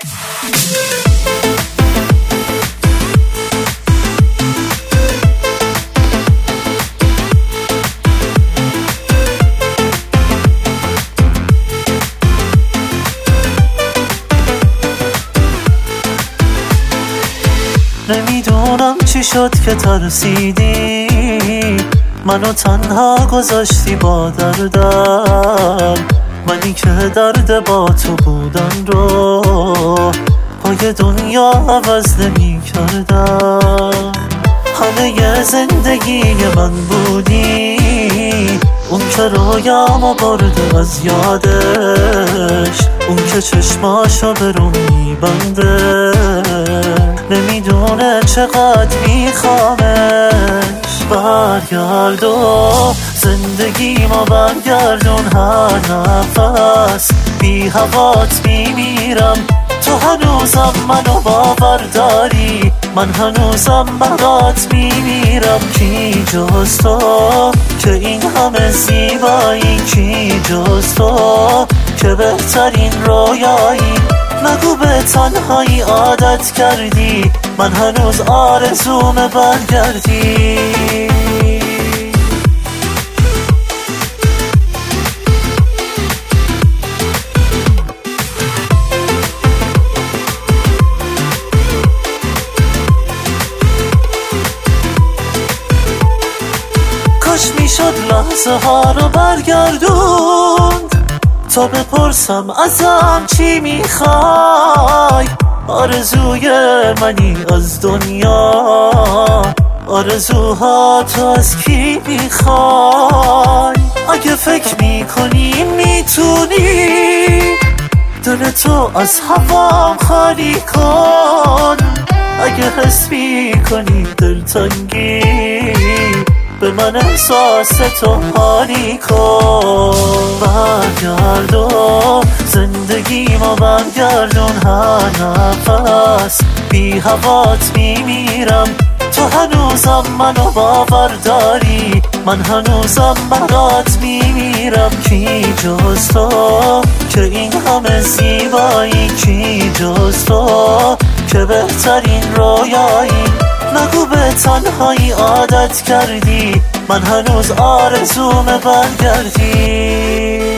نمیدونم چی شد که ترسیدی منو تنها گذاشتی با دردم، منی که درد با تو بودن رو پای دنیا عوض نمی کردم. همه ی زندگی من بودی، اون که رویامو برده از یادش، اون که چشماشو به رو میبنده، نمیدونه چقدر میخوامش. برگرد و زندگی ما برگردون، هر نفس بی هوات میمیرم. تو هنوزم منو باور داری، من هنوزم برات میمیرم. کی جز تو که این همه زیبایی، کی جز تو که بهترین رویایی. نگو به تنهایی عادت کردی، من هنوز آرزوم برگردی. کاش میشد لحظه ها رو برگردوند تا بپرسم ازم چی میخوای. آرزوی منی از دنیا، آرزوها تو از کی میخوای. اگه فکر میکنی میتونی دل تو از هوام خالی کن، اگه حس میکنی دلتنگی به من احساس تو حالی کن. برگرد و زندگی ما برگردون، هر نفس بی هوات میمیرم. تو هنوزم منو باور داری، من هنوزم برات میمیرم. کی جز تو که این همه زیبایی، کی جز تو که بهترین رویایی. نگو به تنهایی عادت کردی، من هنوز آرزوم برگردی.